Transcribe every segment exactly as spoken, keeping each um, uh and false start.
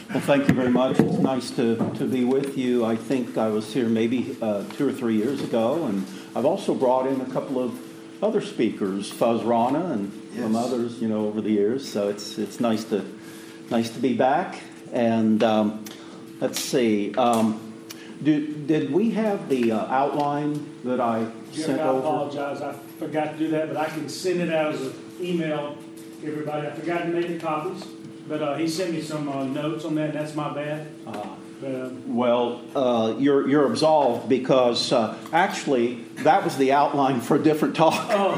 Well, thank you very much. It's nice to, to be with you. I think I was here maybe uh, two or three years ago, and I've also brought in a couple of other speakers, Fuzz Rana and yes. some others, you know, over the years. So it's it's nice to nice to be back. And um, let's see, um, do, did we have the uh, outline that I Jeff, sent I over? apologize. I forgot to do that, but I can send it out as an email to everybody. I forgot to make the copies. But uh, he sent me some uh, notes on that, and that's my bad. Uh, but, um, well, uh, you're you're absolved because uh, actually that was the outline for a different talk. Oh.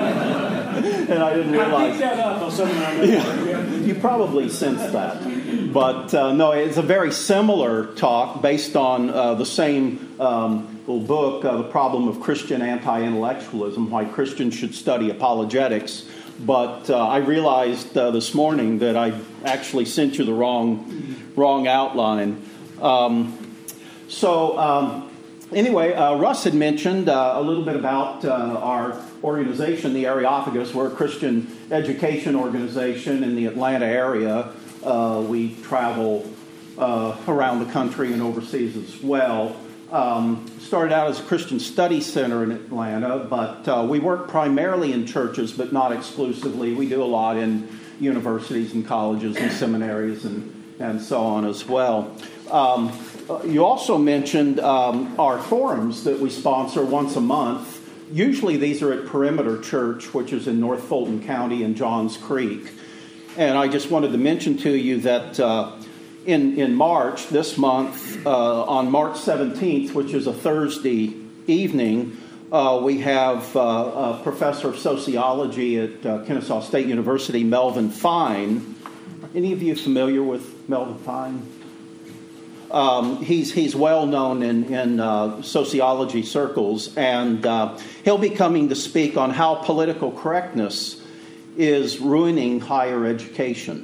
And I didn't realize. I picked that up on something I know. Yeah. Yeah. You probably sensed that. But uh, no, it's a very similar talk based on uh, the same um, little book, uh, The Problem of Christian Anti-Intellectualism, Why Christians Should Study Apologetics. But uh, I realized uh, this morning that I actually sent you the wrong wrong outline. Um, so um, anyway, uh, Russ had mentioned uh, a little bit about uh, our organization, the Areopagus. We're a Christian education organization in the Atlanta area. Uh, we travel uh, around the country and overseas as well. Um, started out as a Christian Study Center in Atlanta, but uh, we work primarily in churches, but not exclusively. We do a lot in universities and colleges and seminaries and, and so on as well. Um, you also mentioned um, our forums that we sponsor once a month. Usually these are at Perimeter Church, which is in North Fulton County in Johns Creek. And I just wanted to mention to you that uh, In, in March, this month, uh, on March seventeenth, which is a Thursday evening, uh, we have uh, a professor of sociology at uh, Kennesaw State University, Melvin Fine. Any of you familiar with Melvin Fine? Um, he's he's well known in, in uh, sociology circles, and uh, he'll be coming to speak on how political correctness is ruining higher education.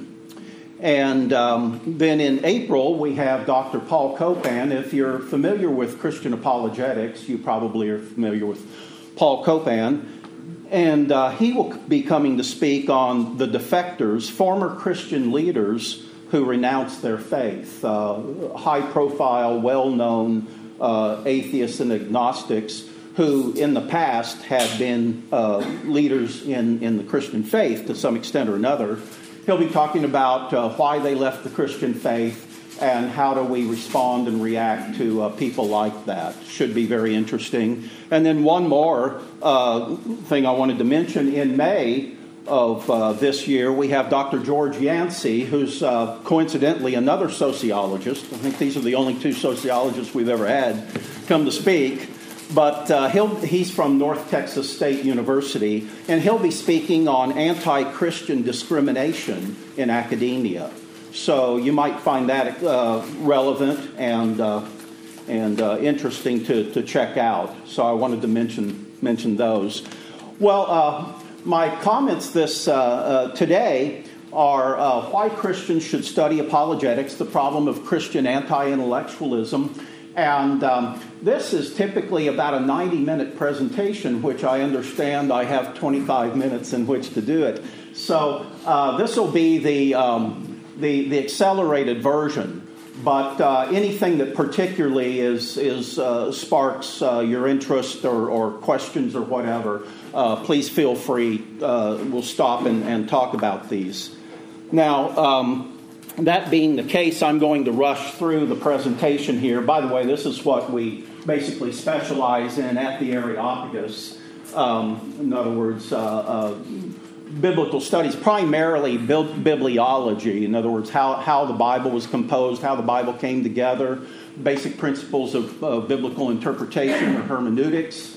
And um, then in April, we have Doctor Paul Copan. If you're familiar with Christian apologetics, you probably are familiar with Paul Copan. And uh, he will be coming to speak on the defectors, former Christian leaders who renounced their faith, uh, high-profile, well-known uh, atheists and agnostics who in the past had been uh, leaders in, in the Christian faith to some extent or another. He'll be talking about uh, why they left the Christian faith and how do we respond and react to uh, people like that. Should be very interesting. And then one more uh, thing I wanted to mention. In May of uh, this year, we have Doctor George Yancey, who's uh, coincidentally another sociologist. I think these are the only two sociologists we've ever had come to speak. But uh, he'll, he's from North Texas State University, and he'll be speaking on anti-Christian discrimination in academia. So you might find that uh, relevant and uh, and uh, interesting to, to check out. So I wanted to mention mention those. Well, uh, my comments this uh, uh, today are uh, why Christians should study apologetics, the problem of Christian anti-intellectualism. And um, this is typically about a ninety-minute presentation, which I understand I have twenty-five minutes in which to do it. So uh, this will be the, um, the the accelerated version. But uh, anything that particularly is is uh, sparks uh, your interest or, or questions or whatever, uh, please feel free. Uh, we'll stop and, and talk about these. Now, um, that being the case, I'm going to rush through the presentation here. By the way, this is what we basically specialize in at the Areopagus. Um, in other words, uh, uh, biblical studies, primarily bibliology. In other words, how, how the Bible was composed, how the Bible came together, basic principles of uh, biblical interpretation or hermeneutics.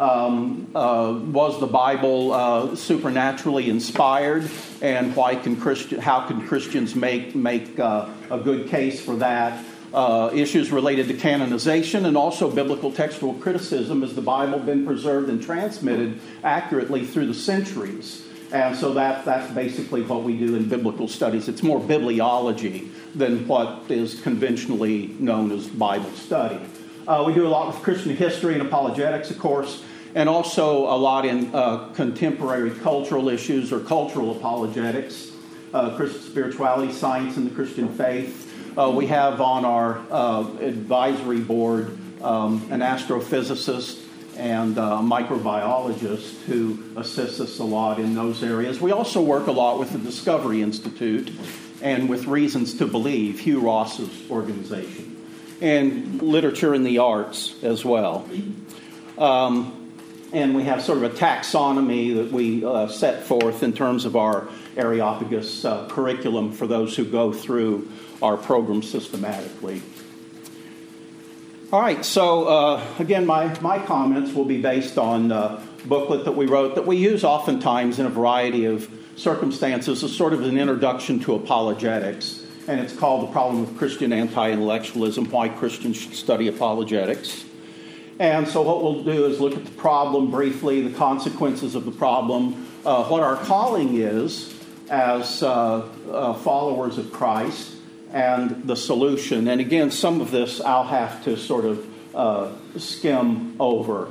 Um, uh, was the Bible uh, supernaturally inspired, and why can Christian? How can Christians make make uh, a good case for that? Uh, issues related to canonization and also biblical textual criticism. Has the Bible been preserved and transmitted accurately through the centuries? And so that that's basically what we do in biblical studies. It's more bibliology than what is conventionally known as Bible study. Uh, we do a lot with Christian history and apologetics, of course, and also a lot in uh, contemporary cultural issues or cultural apologetics, uh, Christian spirituality, science, and the Christian faith. Uh, we have on our uh, advisory board um, an astrophysicist and uh, a microbiologist who assists us a lot in those areas. We also work a lot with the Discovery Institute and with Reasons to Believe, Hugh Ross's organization, and literature in the arts as well. Um, and we have sort of a taxonomy that we uh, set forth in terms of our Areopagus uh, curriculum for those who go through our program systematically. All right, so uh, again, my, my comments will be based on a booklet that we wrote that we use oftentimes in a variety of circumstances as sort of an introduction to apologetics. And it's called The Problem of Christian Anti-Intellectualism, Why Christians Should Study Apologetics. And so what we'll do is look at the problem briefly, the consequences of the problem, uh, what our calling is as uh, uh, followers of Christ, and the solution. And again, some of this I'll have to sort of uh, skim over.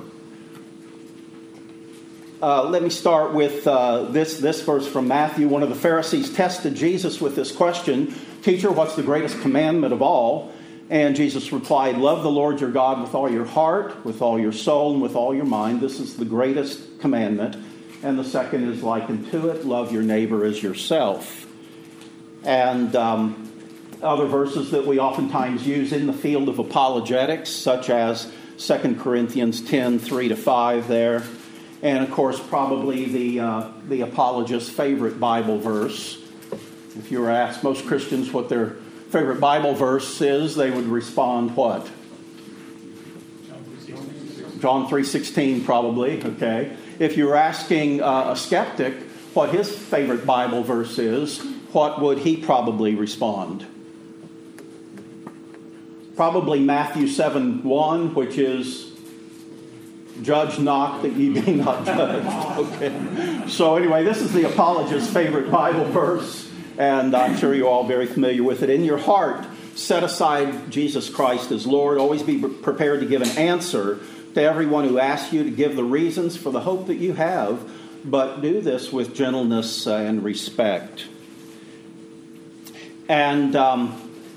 Uh, let me start with uh, this, this verse from Matthew. One of the Pharisees tested Jesus with this question, "Teacher, what's the greatest commandment of all?" And Jesus replied, "Love the Lord your God with all your heart, with all your soul, and with all your mind. This is the greatest commandment. And the second is likened to it, love your neighbor as yourself." And um, other verses that we oftentimes use in the field of apologetics, such as Second Corinthians ten, three to five there. And, of course, probably the, uh, the apologist's favorite Bible verse. If you were asked most Christians what their favorite Bible verse is, they would respond what? John three sixteen, probably, okay. If you were asking uh, a skeptic what his favorite Bible verse is, what would he probably respond? Probably Matthew seven one, which is, "Judge not that ye be not judged." Okay. So anyway, this is the apologist's favorite Bible verse, and I'm sure you're all very familiar with it. In your heart, set aside Jesus Christ as Lord. Always be prepared to give an answer to everyone who asks you, to give the reasons for the hope that you have, but do this with gentleness and respect. And um,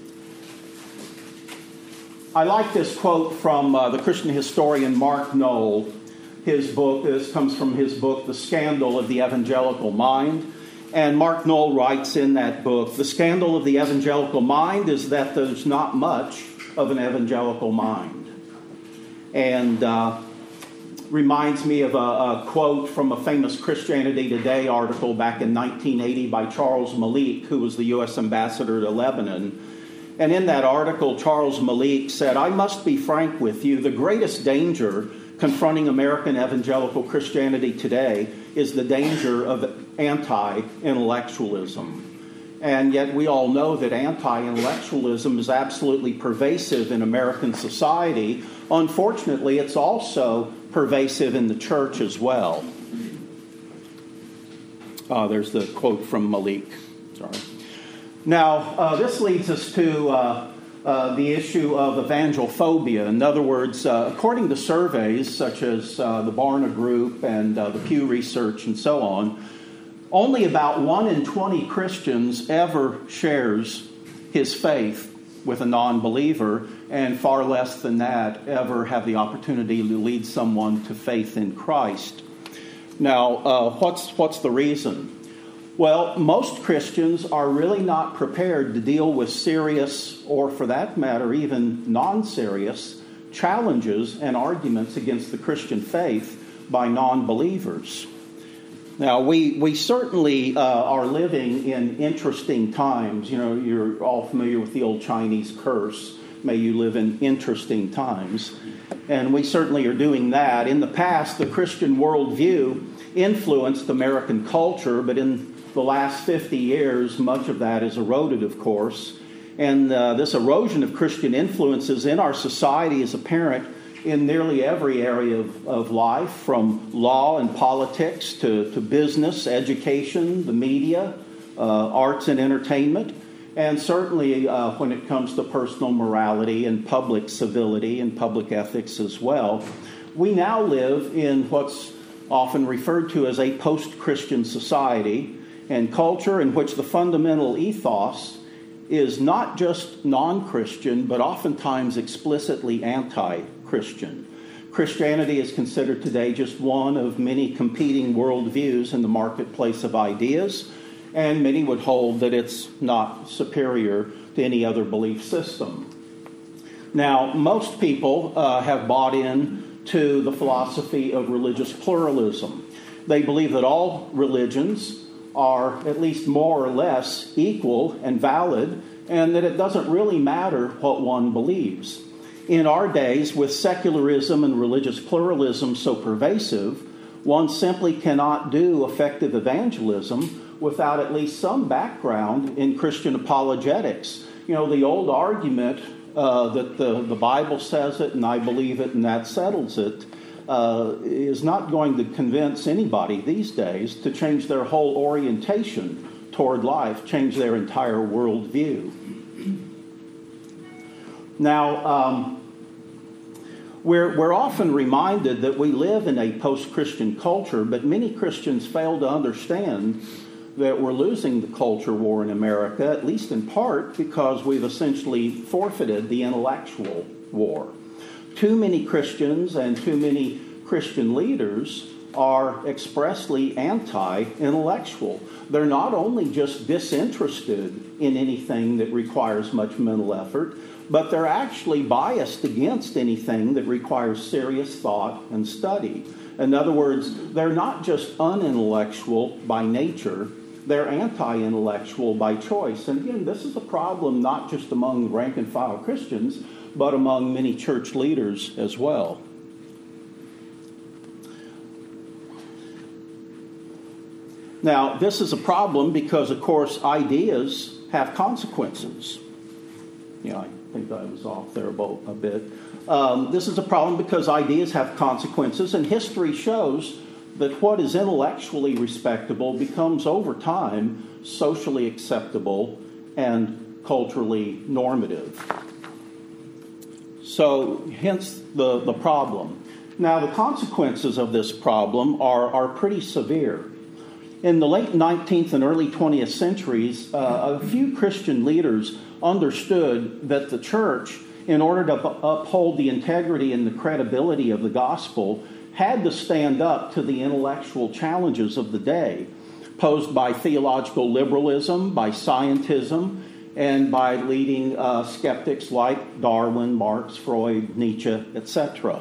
I like this quote from uh, the Christian historian Mark Noll. His book, this comes from his book, The Scandal of the Evangelical Mind. And Mark Noll writes in that book, "The scandal of the evangelical mind is that there's not much of an evangelical mind." And uh, reminds me of a, a quote from a famous Christianity Today article back in nineteen eighty by Charles Malik, who was the U S ambassador to Lebanon. And in that article, Charles Malik said, "I must be frank with you, the greatest danger confronting American evangelical Christianity today is the danger of anti-intellectualism." And yet we all know that anti-intellectualism is absolutely pervasive in American society. Unfortunately, it's also pervasive in the church as well. Uh, there's the quote from Malik. Sorry. Now, uh, this leads us to uh, uh, the issue of evangelophobia. In other words, uh, according to surveys such as uh, the Barna Group and uh, the Pew Research and so on, only about one in twenty Christians ever shares his faith with a non-believer, and far less than that ever have the opportunity to lead someone to faith in Christ. Now, uh, what's what's the reason? Well, most Christians are really not prepared to deal with serious, or for that matter, even non-serious, challenges and arguments against the Christian faith by non-believers. Now, we, we certainly uh, are living in interesting times. You know, you're all familiar with the old Chinese curse, "May you live in interesting times." And we certainly are doing that. In the past, the Christian worldview influenced American culture, but in the last fifty years, much of that is eroded, of course. And uh, this erosion of Christian influences in our society is apparent in nearly every area of, of life, from law and politics to, to business, education, the media, uh, arts and entertainment, and certainly uh, when it comes to personal morality and public civility and public ethics as well. We now live in what's often referred to as a post-Christian society and culture in which the fundamental ethos is not just non-Christian, but oftentimes explicitly anti-Christian. Christianity is considered today just one of many competing worldviews in the marketplace of ideas, and many would hold that it's not superior to any other belief system. Now, most people uh, have bought in to the philosophy of religious pluralism. They believe that all religions are at least more or less equal and valid, and that it doesn't really matter what one believes. In our days, with secularism and religious pluralism so pervasive, one simply cannot do effective evangelism without at least some background in Christian apologetics. You know, the old argument uh, that the, the Bible says it and I believe it and that settles it, Uh, is not going to convince anybody these days to change their whole orientation toward life, change their entire worldview. Now, um, we're, we're often reminded that we live in a post-Christian culture, but many Christians fail to understand that we're losing the culture war in America, at least in part because we've essentially forfeited the intellectual war. Too many Christians and too many Christian leaders are expressly anti-intellectual. They're not only just disinterested in anything that requires much mental effort, but they're actually biased against anything that requires serious thought and study. In other words, they're not just unintellectual by nature, they're anti-intellectual by choice. And again, this is a problem not just among rank-and-file Christians, but among many church leaders as well. Now, this is a problem because, of course, ideas have consequences. Yeah, I think I was off there a bit. Um, this is a problem because ideas have consequences, and history shows that what is intellectually respectable becomes, over time, socially acceptable and culturally normative. So, hence the, the problem. Now, the consequences of this problem are, are pretty severe. In the late nineteenth and early twentieth centuries, uh, a few Christian leaders understood that the church, in order to uphold the integrity and the credibility of the gospel, had to stand up to the intellectual challenges of the day, posed by theological liberalism, by scientism, and by leading uh, skeptics like Darwin, Marx, Freud, Nietzsche, et cetera.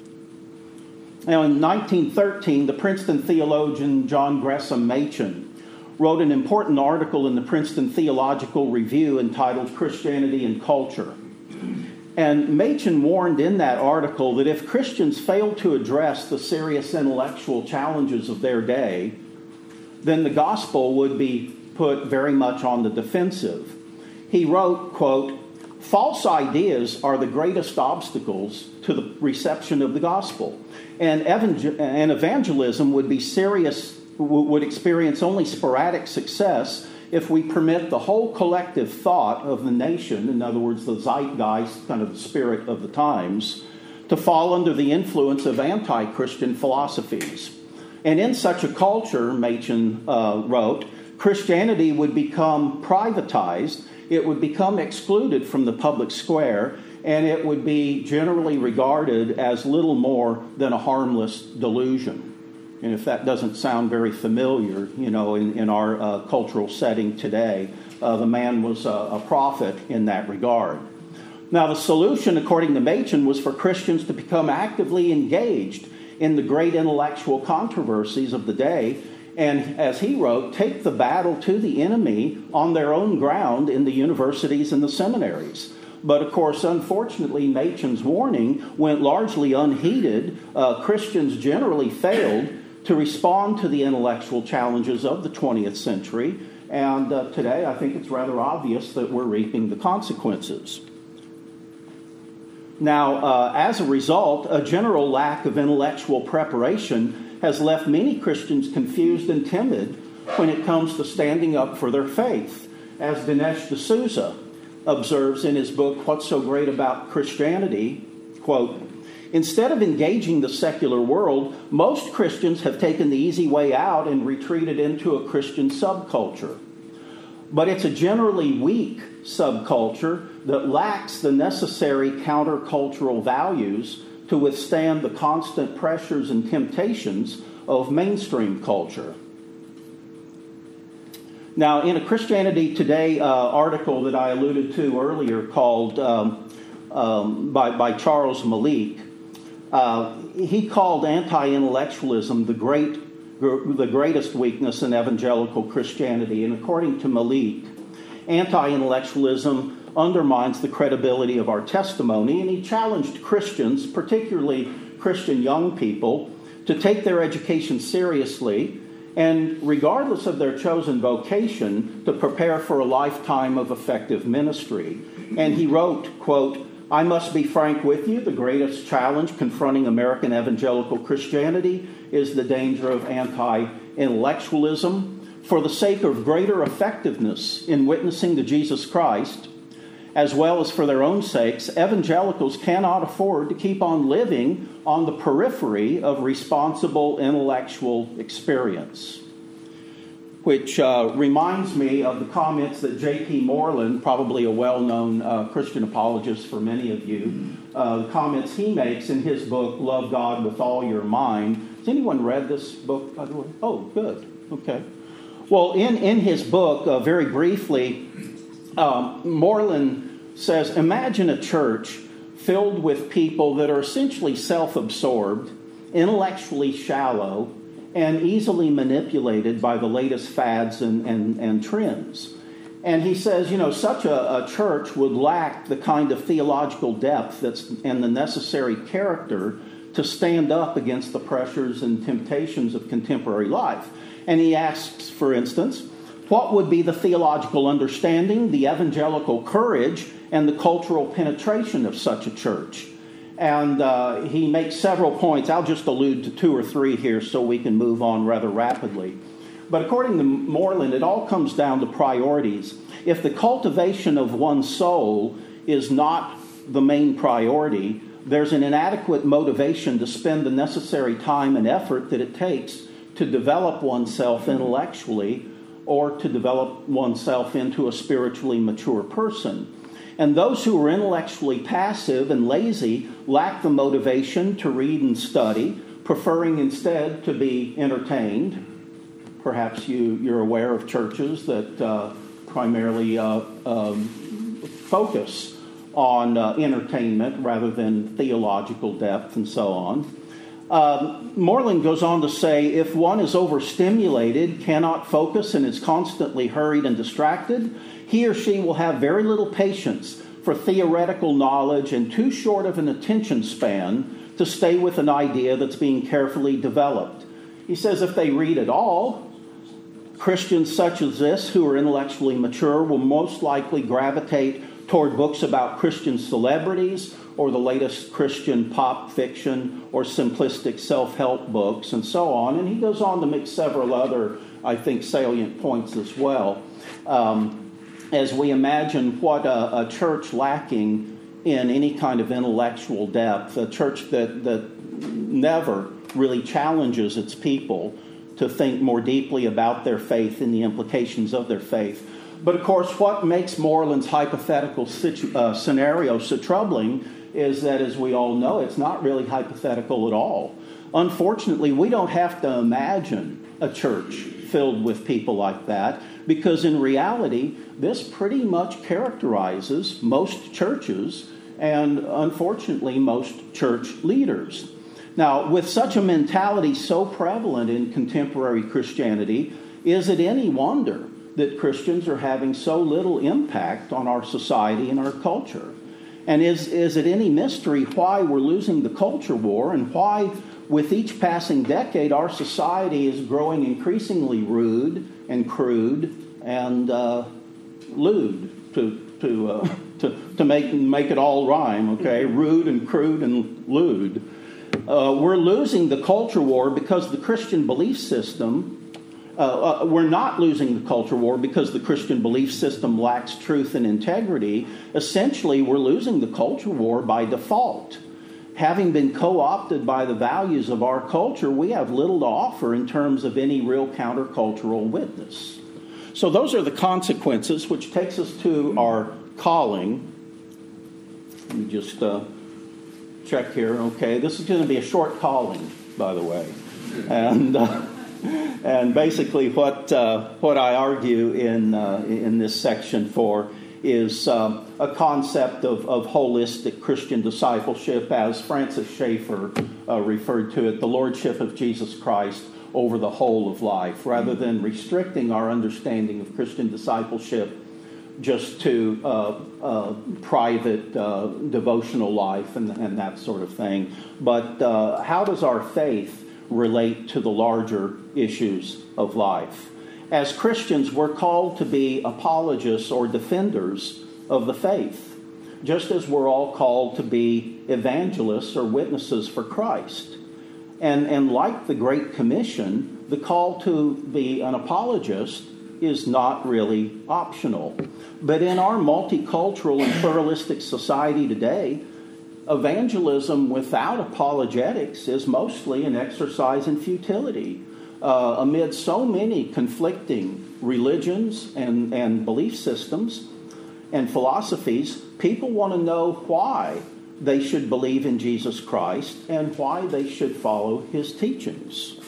Now, in nineteen thirteen, the Princeton theologian John Gresham Machen wrote an important article in the Princeton Theological Review entitled Christianity and Culture. And Machen warned in that article that if Christians failed to address the serious intellectual challenges of their day, then the gospel would be put very much on the defensive. He wrote, quote, "False ideas are the greatest obstacles to the reception of the gospel, and evangelism would be serious, would experience only sporadic success if we permit the whole collective thought of the nation, in other words, the zeitgeist, kind of the spirit of the times, to fall under the influence of anti-Christian philosophies. And in such a culture," Machen uh, wrote, "Christianity would become privatized, it would become excluded from the public square, and it would be generally regarded as little more than a harmless delusion." And if that doesn't sound very familiar, you know, in, in our uh, cultural setting today, uh, the man was a, a prophet in that regard. Now, the solution, according to Machen, was for Christians to become actively engaged in the great intellectual controversies of the day, and, as he wrote, take the battle to the enemy on their own ground in the universities and the seminaries. But, of course, unfortunately, Machen's warning went largely unheeded. Uh, Christians generally failed to respond to the intellectual challenges of the twentieth century, and uh, today I think it's rather obvious that we're reaping the consequences. Now, uh, as a result, a general lack of intellectual preparation has left many Christians confused and timid when it comes to standing up for their faith. As Dinesh D'Souza observes in his book, What's So Great About Christianity, quote, "Instead of engaging the secular world, most Christians have taken the easy way out and retreated into a Christian subculture. but it's a generally weak subculture that lacks the necessary countercultural values to withstand the constant pressures and temptations of mainstream culture. Now, in a Christianity Today uh, article that I alluded to earlier called um, um, by, by Charles Malik, uh, he called anti-intellectualism the great, the greatest weakness in evangelical Christianity. And according to Malik, anti-intellectualism undermines the credibility of our testimony, and he challenged Christians, particularly Christian young people, to take their education seriously and, regardless of their chosen vocation, to prepare for a lifetime of effective ministry. And he wrote, quote, "I must be frank with you, the greatest challenge confronting American evangelical Christianity is the danger of anti-intellectualism. For the sake of greater effectiveness in witnessing to Jesus Christ, as well as for their own sakes, evangelicals cannot afford to keep on living on the periphery of responsible intellectual experience." Which uh, reminds me of the comments that J P Moreland, probably a well-known uh, Christian apologist for many of you, uh, the comments he makes in his book, Love God with All Your Mind. Has anyone read this book, by the way? Oh, good. Okay. Well, in, in his book, uh, very briefly, um, Moreland says, imagine a church filled with people that are essentially self-absorbed, intellectually shallow, and easily manipulated by the latest fads and, and, and trends. And he says, you know, such a, a church would lack the kind of theological depth that's and the necessary character to stand up against the pressures and temptations of contemporary life. And he asks, for instance, what would be the theological understanding, the evangelical courage, and the cultural penetration of such a church? And uh, he makes several points. I'll just allude to two or three here so we can move on rather rapidly. But according to Moreland, it all comes down to priorities. If the cultivation of one's soul is not the main priority, there's an inadequate motivation to spend the necessary time and effort that it takes to develop oneself intellectually or to develop oneself into a spiritually mature person. And those who are intellectually passive and lazy lack the motivation to read and study, preferring instead to be entertained. Perhaps you, you're aware of churches that uh, primarily uh, um, focus on uh, entertainment rather than theological depth and so on. Uh, Moreland goes on to say, if one is overstimulated, cannot focus, and is constantly hurried and distracted, he or she will have very little patience for theoretical knowledge and too short of an attention span to stay with an idea that's being carefully developed. He says if they read at all, Christians such as this, who are intellectually mature, will most likely gravitate toward books about Christian celebrities or the latest Christian pop fiction or simplistic self-help books and so on. And he goes on to make several other, I think, salient points as well. Um, as we imagine what a, a church lacking in any kind of intellectual depth, a church that, that never really challenges its people to think more deeply about their faith and the implications of their faith. But of course, what makes Moreland's hypothetical situ- uh, scenario so troubling is that, as we all know, it's not really hypothetical at all. Unfortunately, we don't have to imagine a church filled with people like that, because in reality, this pretty much characterizes most churches and, unfortunately, most church leaders. Now, with such a mentality so prevalent in contemporary Christianity, is it any wonder that Christians are having so little impact on our society and our culture? And is, is it any mystery why we're losing the culture war and why, with each passing decade, our society is growing increasingly rude and crude and uh, lewd, to to, uh, to to make make it all rhyme, okay? Rude and crude and lewd. Uh, we're losing the culture war because the Christian belief system, uh, uh, we're not losing the culture war because the Christian belief system lacks truth and integrity. Essentially, we're losing the culture war by default. Having been co-opted by the values of our culture, we have little to offer in terms of any real countercultural witness. So those are the consequences, which takes us to our calling. Let me just uh, check here. Okay, this is going to be a short calling, by the way. And uh, and basically what uh, what I argue in uh, in this section for is uh, a concept of, of holistic Christian discipleship, as Francis Schaeffer uh, referred to it, the lordship of Jesus Christ over the whole of life, rather than restricting our understanding of Christian discipleship just to uh, uh, private uh, devotional life and, and that sort of thing. But uh, how does our faith relate to the larger issues of life? As Christians, we're called to be apologists or defenders of the faith, just as we're all called to be evangelists or witnesses for Christ. And, and like the Great Commission, the call to be an apologist is not really optional. But in our multicultural and pluralistic society today, evangelism without apologetics is mostly an exercise in futility. Uh, amid so many conflicting religions and, and belief systems and philosophies, people want to know why they should believe in Jesus Christ and why they should follow his teachings.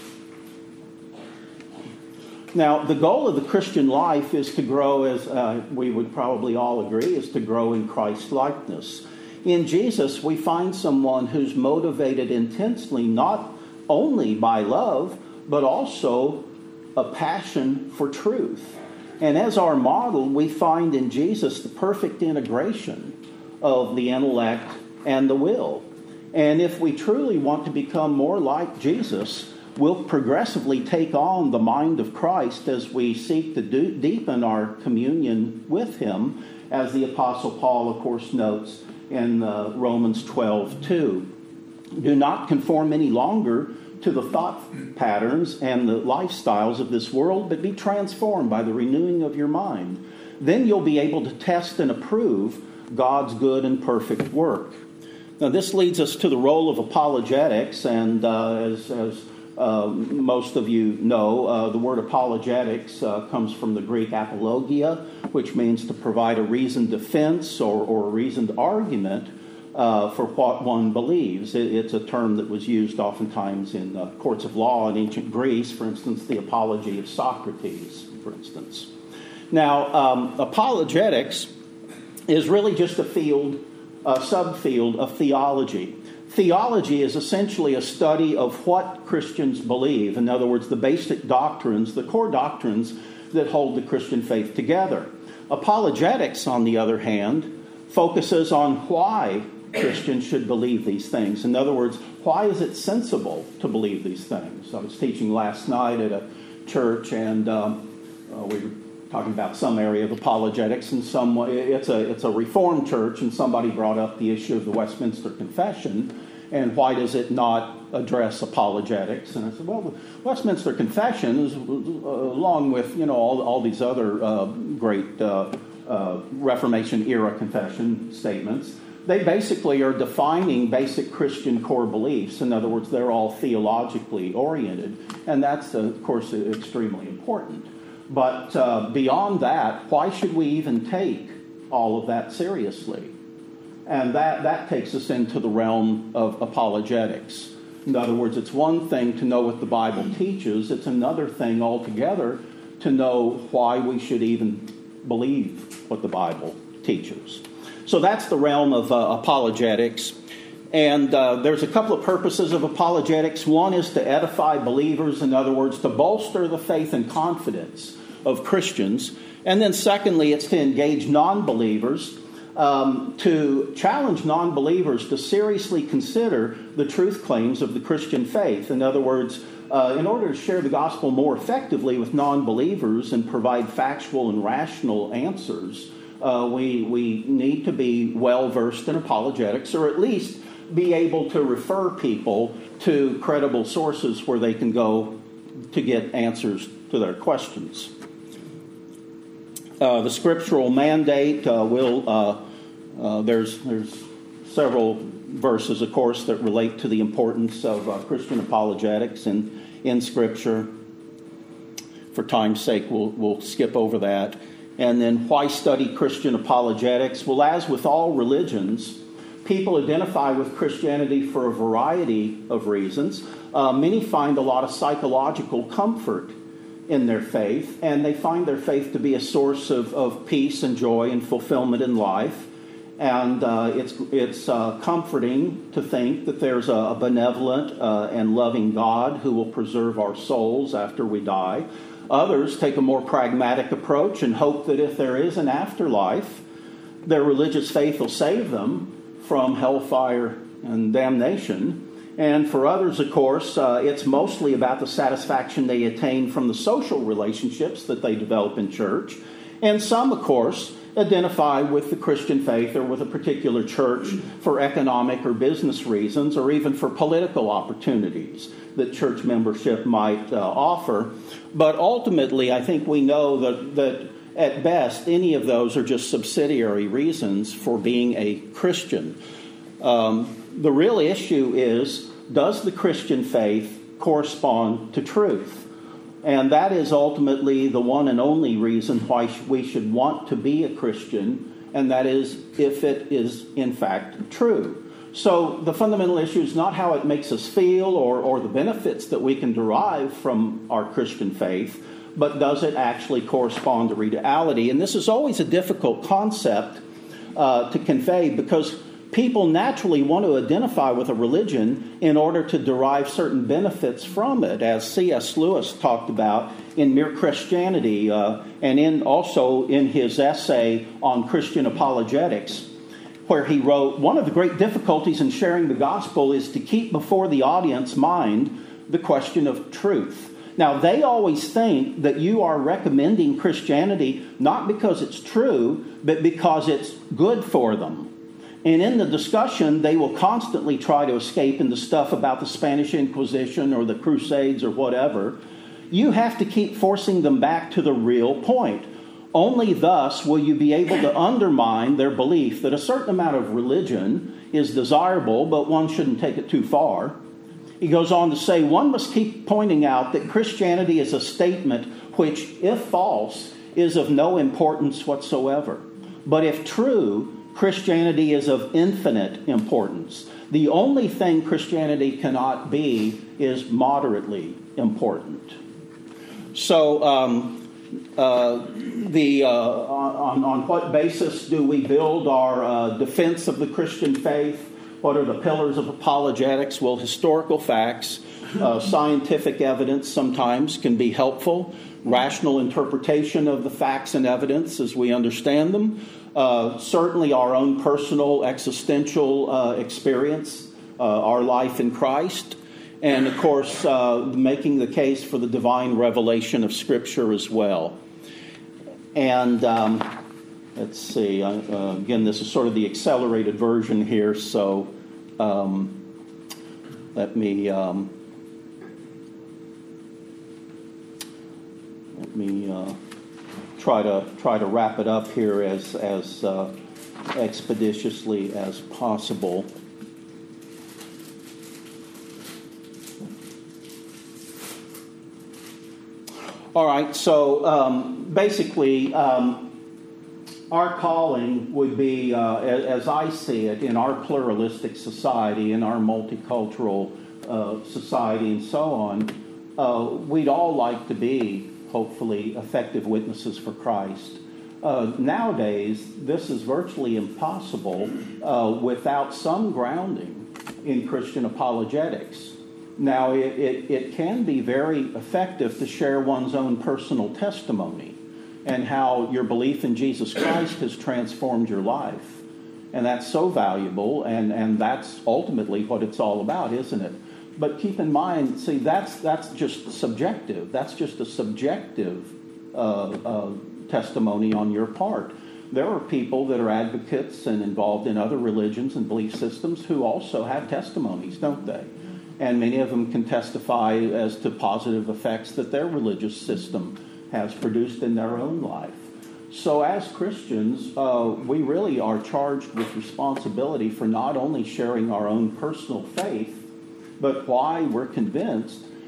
Now, the goal of the Christian life is to grow, as uh, we would probably all agree, is to grow in Christ-likeness. In Jesus, we find someone who's motivated intensely not only by love, but also a passion for truth. And as our model, we find in Jesus the perfect integration of the intellect and the will. And if we truly want to become more like Jesus, we'll progressively take on the mind of Christ as we seek to do, deepen our communion with him, as the Apostle Paul, of course, notes in uh, Romans twelve two. Do not conform any longer to the thought patterns and the lifestyles of this world, but be transformed by the renewing of your mind. Then you'll be able to test and approve God's good and perfect work. Now, this leads us to the role of apologetics, and uh, as, as uh, most of you know, uh, the word apologetics uh, comes from the Greek apologia, which means to provide a reasoned defense or, or a reasoned argument Uh, for what one believes. It, it's a term that was used oftentimes in uh, courts of law in ancient Greece, for instance, the apology of Socrates, for instance. Now, um, apologetics is really just a field, a subfield of theology. Theology is essentially a study of what Christians believe. In other words, the basic doctrines, the core doctrines that hold the Christian faith together. Apologetics, on the other hand, focuses on why Christians should believe these things. In other words, why is it sensible to believe these things? I was teaching last night at a church, and um, uh, we were talking about some area of apologetics, and some it's a it's a Reformed church, and somebody brought up the issue of the Westminster Confession, and why does it not address apologetics? And I said, well, the Westminster Confession is, uh, along with you know all all these other uh, great uh, uh, Reformation era confession statements, they basically are defining basic Christian core beliefs. In other words, they're all theologically oriented, and that's, uh, of course, extremely important. But uh, beyond that, why should we even take all of that seriously? And that, that takes us into the realm of apologetics. In other words, it's one thing to know what the Bible teaches. It's another thing altogether to know why we should even believe what the Bible teaches. So that's the realm of uh, apologetics. And uh, there's a couple of purposes of apologetics. One is to edify believers, in other words, to bolster the faith and confidence of Christians. And then secondly, it's to engage non-believers, um, to challenge non-believers to seriously consider the truth claims of the Christian faith. In other words, uh, in order to share the gospel more effectively with non-believers and provide factual and rational answers, Uh, we we need to be well-versed in apologetics, or at least be able to refer people to credible sources where they can go to get answers to their questions. Uh, the scriptural mandate uh, will, uh, uh, there's, there's several verses, of course, that relate to the importance of uh, Christian apologetics in, in Scripture. for time's sake, we'll, we'll skip over that. And then why study Christian apologetics? Well, as with all religions, people identify with Christianity for a variety of reasons. Uh, many find a lot of psychological comfort in their faith, and they find their faith to be a source of, of peace and joy and fulfillment in life. And uh, it's it's uh, comforting to think that there's a, a benevolent uh, and loving God who will preserve our souls after we die. Others take a more pragmatic approach and hope that if there is an afterlife, their religious faith will save them from hellfire and damnation. And for others, of course, uh, it's mostly about the satisfaction they attain from the social relationships that they develop in church. And some, of course, identify with the Christian faith or with a particular church for economic or business reasons, or even for political opportunities that church membership might uh, offer. But ultimately, I think we know that, that at best, any of those are just subsidiary reasons for being a Christian. Um, the real issue is, does the Christian faith correspond to truth? And that is ultimately the one and only reason why we should want to be a Christian, and that is if it is in fact true. So the fundamental issue is not how it makes us feel or, or the benefits that we can derive from our Christian faith, but does it actually correspond to reality? And this is always a difficult concept uh, to convey, because people naturally want to identify with a religion in order to derive certain benefits from it, as C S Lewis talked about in Mere Christianity, uh, and in also in his essay on Christian apologetics, where he wrote, one of the great difficulties in sharing the gospel is to keep before the audience mind the question of truth. Now, they always think that you are recommending Christianity not because it's true, but because it's good for them. And in the discussion, they will constantly try to escape into stuff about the Spanish Inquisition or the Crusades or whatever. You have to keep forcing them back to the real point. Only thus will you be able to undermine their belief that a certain amount of religion is desirable, but one shouldn't take it too far. He goes on to say, one must keep pointing out that Christianity is a statement which, if false, is of no importance whatsoever. But if true, Christianity is of infinite importance. The only thing Christianity cannot be is moderately important. So, um, uh, the uh, on, on what basis do we build our uh, defense of the Christian faith? What are the pillars of apologetics? Well, historical facts, uh, scientific evidence sometimes can be helpful. Rational interpretation of the facts and evidence as we understand them. Uh, certainly our own personal existential uh, experience, uh, our life in Christ, and of course uh, making the case for the divine revelation of Scripture as well. And um, let's see, uh, uh, again, this is sort of the accelerated version here, so um, let me um, let me. Uh, Try to try to wrap it up here as as uh, expeditiously as possible. All right. So um, basically, um, our calling would be, uh, as, as I see it, in our pluralistic society, in our multicultural uh, society, and so on. Uh, we'd all like to be, hopefully, effective witnesses for Christ. Uh, nowadays, this is virtually impossible uh, without some grounding in Christian apologetics. Now, it, it, it can be very effective to share one's own personal testimony and how your belief in Jesus Christ has transformed your life. And that's so valuable, and, and that's ultimately what it's all about, isn't it? But keep in mind, see, that's that's just subjective. That's just a subjective uh, uh, testimony on your part. There are people that are advocates and involved in other religions and belief systems who also have testimonies, don't they? And many of them can testify as to positive effects that their religious system has produced in their own life. So as Christians, uh, we really are charged with responsibility for not only sharing our own personal faith, but why we're convinced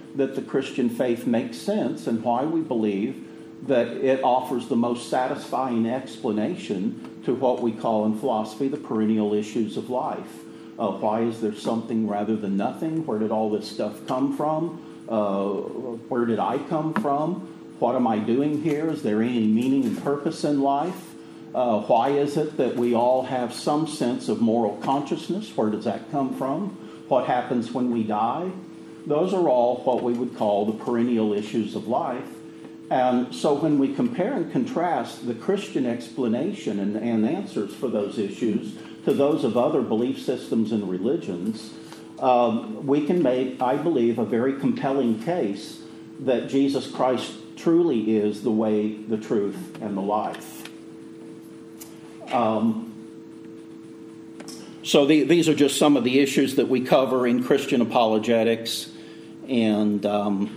that the Christian faith makes sense and why we believe that it offers the most satisfying explanation to what we call in philosophy the perennial issues of life. Uh, why is there something rather than nothing? Where did all this stuff come from? Uh, where did I come from? What am I doing here? Is there any meaning and purpose in life? Uh, why is it that we all have some sense of moral consciousness? Where does that come from? What happens when we die? Those are all what we would call the perennial issues of life. And so when we compare and contrast the Christian explanation and, and answers for those issues to those of other belief systems and religions, um, we can make, I believe, a very compelling case that Jesus Christ truly is the way, the truth, and the life. Um, so the, these are just some of the issues that we cover in Christian apologetics. And um,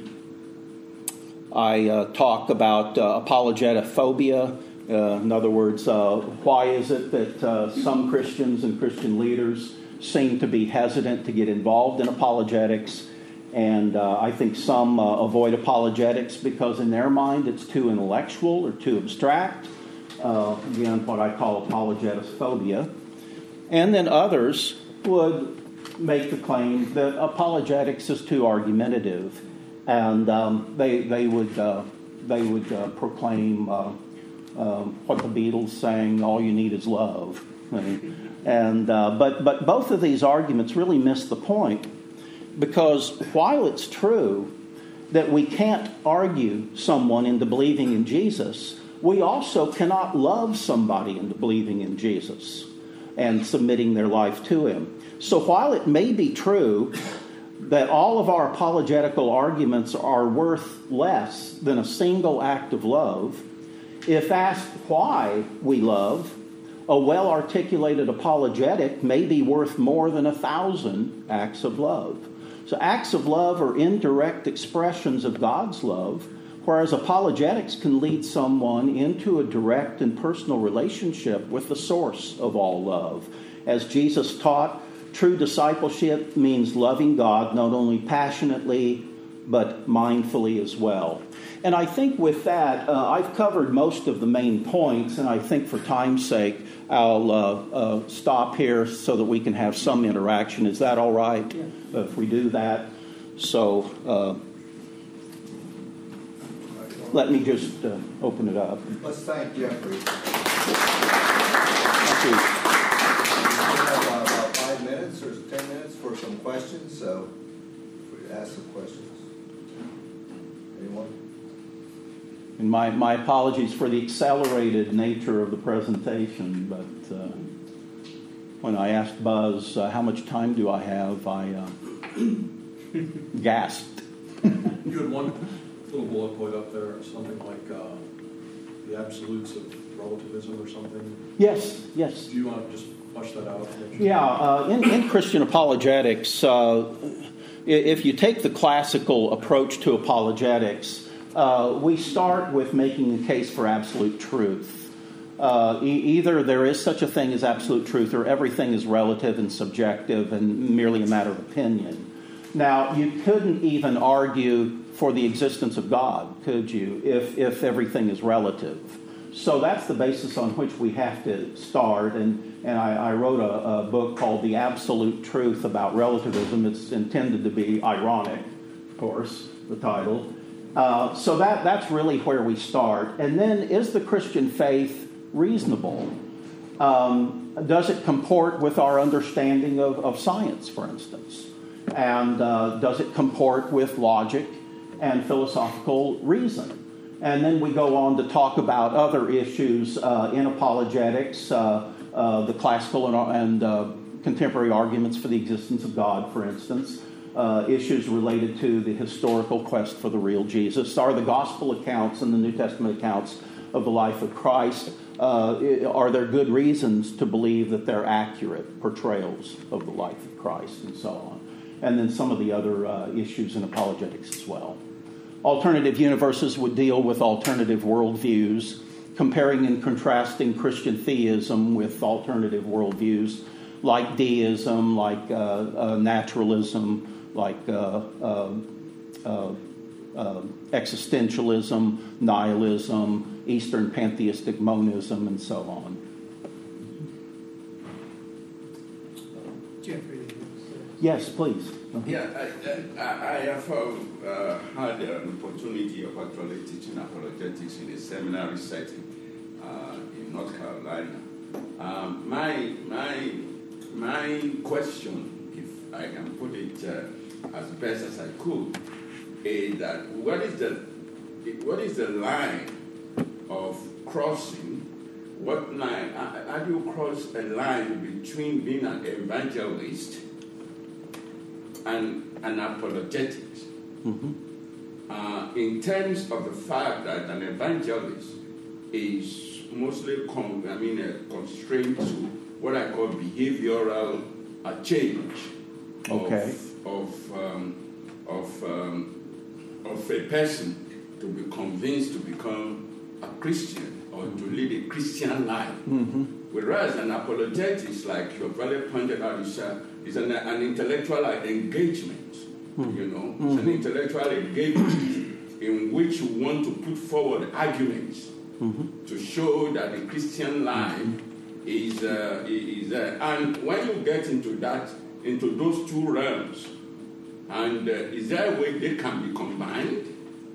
I uh, talk about uh, apologetophobia. Uh, in other words, uh, why is it that uh, some Christians and Christian leaders seem to be hesitant to get involved in apologetics? And uh, I think some uh, avoid apologetics because in their mind it's too intellectual or too abstract. Uh, again, what I call apologetophobia. And then others would make the claim that apologetics is too argumentative, and um, they they would uh, they would uh, proclaim uh, uh, what the Beatles sang, "All you need is love." And uh, but but both of these arguments really miss the point, because while it's true that we can't argue someone into believing in Jesus, we also cannot love somebody into believing in Jesus and submitting their life to him. So while it may be true that all of our apologetical arguments are worth less than a single act of love, if asked why we love, a well-articulated apologetic may be worth more than a thousand acts of love. So acts of love are indirect expressions of God's love, whereas apologetics can lead someone into a direct and personal relationship with the source of all love. As Jesus taught, true discipleship means loving God not only passionately, but mindfully as well. And I think with that, uh, I've covered most of the main points, and I think for time's sake, I'll uh, uh, stop here so that we can have some interaction. Is that all right? Yeah. Uh, if we do that? So... Uh, Let me just uh, open it up. Let's thank Jeffrey. Thank you. We have uh, about five minutes or ten minutes for some questions, so if we ask some questions. Anyone? And my, my apologies for the accelerated nature of the presentation, but uh, when I asked Buzz, uh, how much time do I have, I uh, gasped. You had one little bullet point up there, something like uh, the absolutes of relativism or something. Yes, yes. Do you want to just flesh that out? Yeah, uh, in, in Christian apologetics, uh, if you take the classical approach to apologetics, uh, we start with making a case for absolute truth. Uh, e- either there is such a thing as absolute truth, or everything is relative and subjective and merely a matter of opinion. Now, you couldn't even argue for the existence of God, could you, if, if everything is relative? So that's the basis on which we have to start. And, and I, I wrote a, a book called The Absolute Truth About Relativism. It's intended to be ironic, of course, the title. Uh, so that, that's really where we start. And then, is the Christian faith reasonable? Um, does it comport with our understanding of, of science, for instance? And uh, does it comport with logic and philosophical reason? And then we go on to talk about other issues uh, in apologetics, uh, uh, the classical and, and uh, contemporary arguments for the existence of God, for instance, uh, issues related to the historical quest for the real Jesus. Are the gospel accounts and the New Testament accounts of the life of Christ, uh, are there good reasons to believe that they're accurate portrayals of the life of Christ, and so on? And then some of the other uh, issues in apologetics as well. Alternative universes would deal with alternative worldviews, comparing and contrasting Christian theism with alternative worldviews like deism, like uh, uh, naturalism, like uh, uh, uh, uh, existentialism, nihilism, Eastern pantheistic monism, and so on. Jeffrey. Yes, please. Yeah, I, I, I have uh, had an opportunity of actually teaching apologetics in a seminary setting uh, in North Carolina. Um, my my my question, if I can put it uh, as best as I could, is that what is the what is the line of crossing? What line? How do you cross a line between being an evangelist and an apologetics? Mm-hmm. Uh, in terms of the fact that an evangelist is mostly, con- I mean, uh, constrained to what I call behavioral uh, change Okay. of of um, of, um, of a person to be convinced to become a Christian or to lead a Christian life. Mm-hmm. Whereas an apologetics, like you very pointed out, is, a, is an, an intellectual engagement. Mm-hmm. You know, it's an intellectual engagement in which you want to put forward arguments mm-hmm. to show that the Christian life is uh, is uh, and when you get into that, into those two realms, and uh, is there a way they can be combined?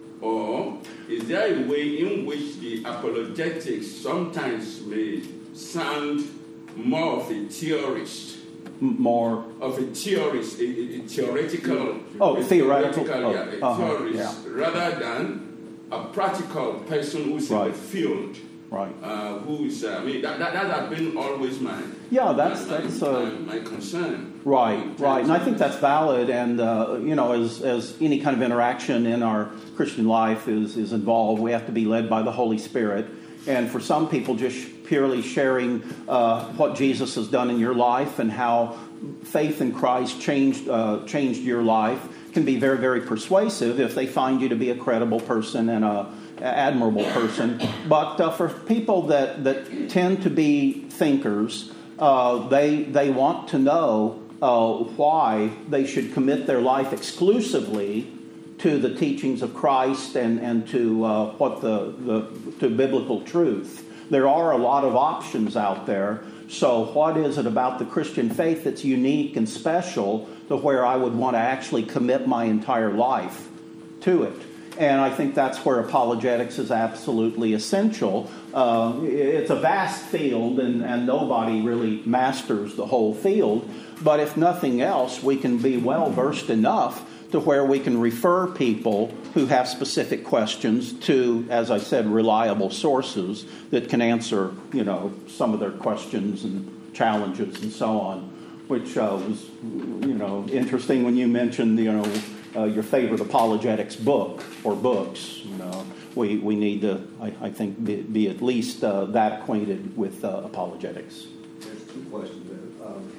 Or is there a way in which the apologetics sometimes may sound more of a theorist? More Of a theorist, a, a, a theoretical. Oh, a theoretical. theoretical Oh, yeah, a uh-huh, theorist, yeah. rather than a practical person who's Right. in the field. Right. Uh, who's, uh, I mean, that, that, that has been always my, Yeah, that's my, that's my, uh, my concern. right, In right, and I terms think of- that's valid. And uh, you know, as as any kind of interaction in our Christian life is is involved, we have to be led by the Holy Spirit. And for some people, just purely sharing uh, what Jesus has done in your life and how faith in Christ changed uh, changed your life can be very, very persuasive if they find you to be a credible person and a admirable person. But uh, for people that, that tend to be thinkers, uh, they they want to know uh, why they should commit their life exclusively to the teachings of Christ and, and to uh, what the, the to biblical truth. There are a lot of options out there. So what is it about the Christian faith that's unique and special to where I would want to actually commit my entire life to it? And I think that's where apologetics is absolutely essential. Uh, it's a vast field, and, and nobody really masters the whole field. But if nothing else, we can be well versed enough to where we can refer people who have specific questions to, as I said, reliable sources that can answer, you know, some of their questions and challenges and so on, which uh, was, you know, interesting when you mentioned, you know, uh, your favorite apologetics book or books. You know, we, we need to, I, I think, be, be at least uh, that acquainted with uh, apologetics. There's two questions there. Um,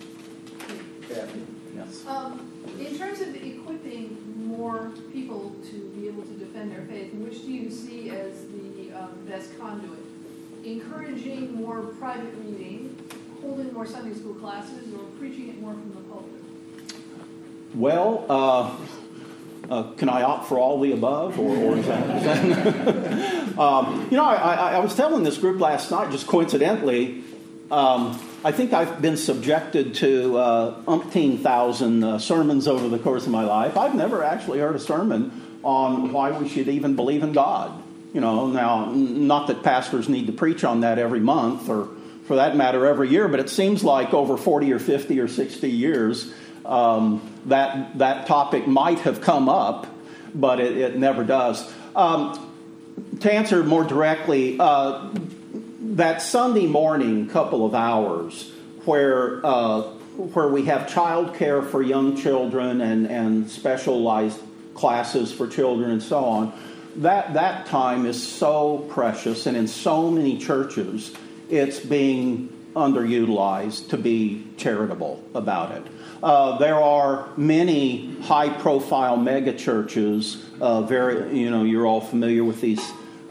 Kathy? Yes. Um, in terms of equipping more people to be able to defend their faith, which do you see as the um, best conduit? Encouraging more private reading, holding more Sunday school classes, or preaching it more from the pulpit? Well, uh, uh, can I opt for all the above, or, or is that? Is that um, you know, I, I, I was telling this group last night, just coincidentally. Um, I think I've been subjected to uh, umpteen thousand uh, sermons over the course of my life. I've never actually heard a sermon on why we should even believe in God. You know, now, not that pastors need to preach on that every month, or for that matter, every year, but it seems like over forty or fifty or sixty years, um, that that topic might have come up, but it, it never does. Um, to answer more directly, uh, that Sunday morning couple of hours where uh, where we have childcare for young children and, and specialized classes for children and so on, that that time is so precious, and in so many churches it's being underutilized to be charitable about it. Uh, there are many high-profile mega churches. Uh, very, you know, you're all familiar with these.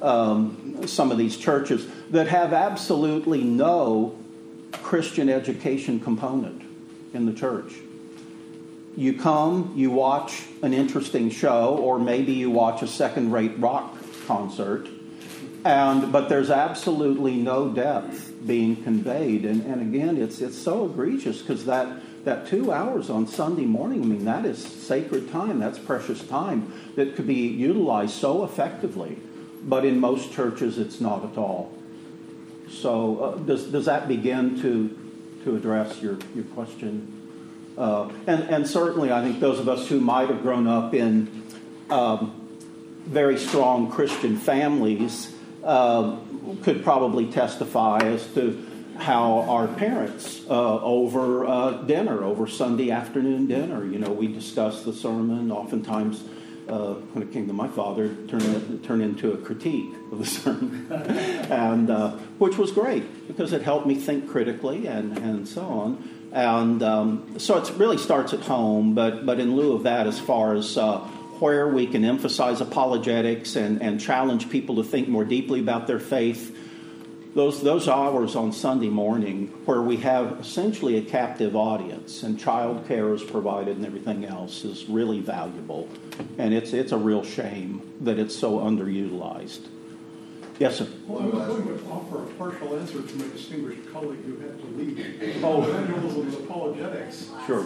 Um, some of these churches that have absolutely no Christian education component in the church. you come, you watch an interesting show, or maybe you watch a second-rate rock concert, and but there's absolutely no depth being conveyed. And, and again, it's it's so egregious because that, that two hours on Sunday morning, I mean, that is sacred time. That's precious time that could be utilized so effectively. But in most churches, it's not at all. So uh, does does that begin to to address your, your question? Uh, and, and certainly, I think those of us who might have grown up in um, very strong Christian families uh, could probably testify as to how our parents uh, over uh, dinner, over Sunday afternoon dinner, you know, we discussed the sermon. Oftentimes, uh, when it came to my father, turned it turned into a critique of the sermon, and uh, which was great because it helped me think critically and, and so on. And um, so it really starts at home, but but in lieu of that, as far as uh, where we can emphasize apologetics and, and challenge people to think more deeply about their faith, those those hours on Sunday morning where we have essentially a captive audience and child care is provided and everything else is really valuable. And it's it's a real shame that it's so underutilized. Yes, sir. Well, I was going to offer a partial answer to my distinguished colleague who had to leave. Oh, evangelism and apologetics. Sure.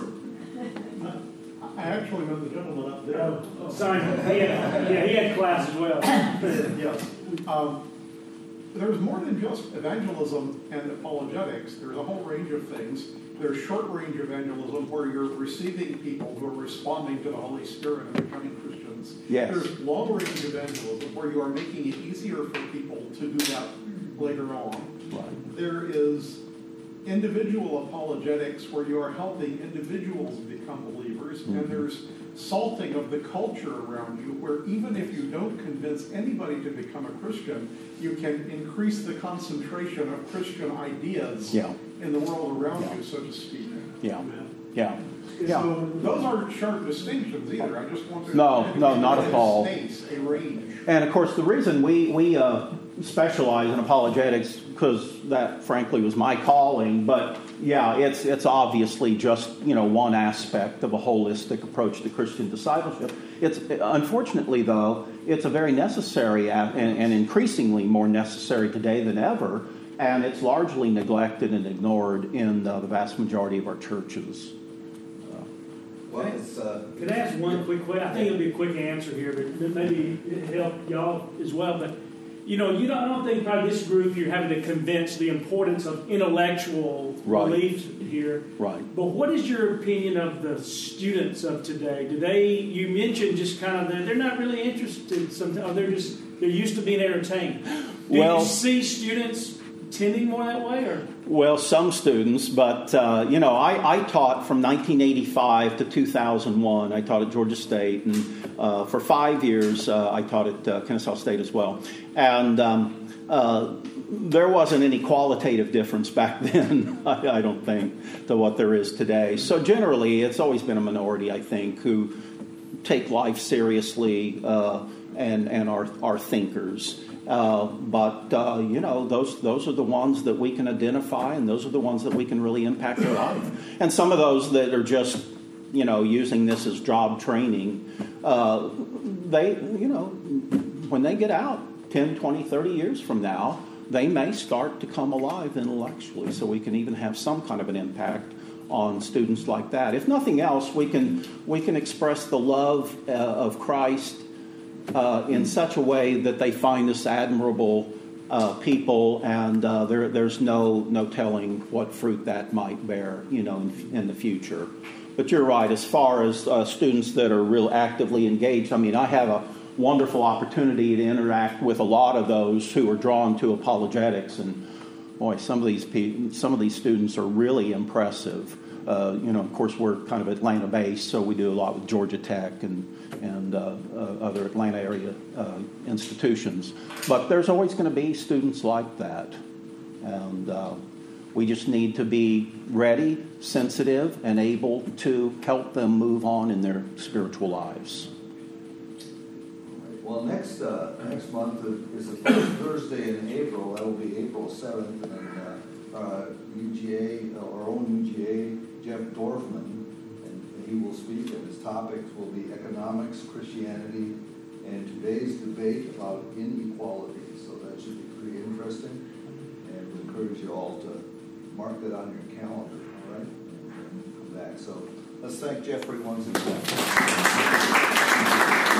I actually know the gentleman up there. Oh, sorry. Yeah, yeah, he had class as well. Yes. Um, there's more than just evangelism and apologetics. There's a whole range of things. There's short-range evangelism where you're receiving people who are responding to the Holy Spirit and becoming Christians. Yes. There's long-range evangelism where you are making it easier for people to do that later on. Right. There is individual apologetics where you are helping individuals become believers, mm-hmm. and there's salting of the culture around you where even if you don't convince anybody to become a Christian, you can increase the concentration of Christian ideas yeah. in the world around yeah. you, so to speak. Yeah, yeah. Yeah. So those aren't sharp distinctions either. I just want to no, no, not at all. Space, a range. And of course, the reason we we uh, specialize in apologetics because that, frankly, was my calling. But yeah, it's it's obviously just you know one aspect of a holistic approach to Christian discipleship. It's unfortunately though, it's a very necessary and, and increasingly more necessary today than ever. And it's largely neglected and ignored in uh, the vast majority of our churches. Uh, well, it's, uh, Could I ask one quick question? I think it'll be a quick answer here, but maybe it help y'all as well. But you know, you don't, I don't think probably this group you're having to convince the importance of intellectual right. beliefs here. Right. But what is your opinion of the students of today? Do they? You mentioned just kind of they're, they're not really interested. Sometimes they're just they're used to being entertained. Do well, you see students tending more that way, or? Well, some students, but, uh, you know, I, I taught from nineteen eighty-five to two thousand one. I taught at Georgia State, and uh, for five years uh, I taught at uh, Kennesaw State as well. And um, uh, there wasn't any qualitative difference back then, I, I don't think, to what there is today. So generally, it's always been a minority, I think, who take life seriously uh, and, and are, are thinkers. Uh, but, uh, you know, those those are the ones that we can identify, and those are the ones that we can really impact their life. And some of those that are just, you know, using this as job training, uh, they, you know, when they get out ten, twenty, thirty years from now, they may start to come alive intellectually, so we can even have some kind of an impact on students like that. If nothing else, we can we can express the love uh, of Christ Uh, in such a way that they find us admirable uh, people, and uh, there, there's no no telling what fruit that might bear, you know, in, in the future. But you're right, as far as uh, students that are real actively engaged, I mean, I have a wonderful opportunity to interact with a lot of those who are drawn to apologetics, and boy, some of these people, some of these students are really impressive. Uh, you know, of course, we're kind of Atlanta-based, so we do a lot with Georgia Tech and and uh, uh, other Atlanta area uh, institutions. But there's always going to be students like that, and uh, we just need to be ready, sensitive, and able to help them move on in their spiritual lives. Well, next uh, next month is the first Thursday in April. That will be April seventh, and uh, uh, U G A, our own U G A, Jeff Dorfman, and he he will speak, and his topics will be economics, Christianity, and today's debate about inequality. So that should be pretty interesting, and we encourage you all to mark that on your calendar, all right? And come back. So let's thank Jeffrey once again.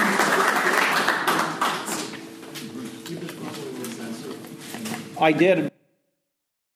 I did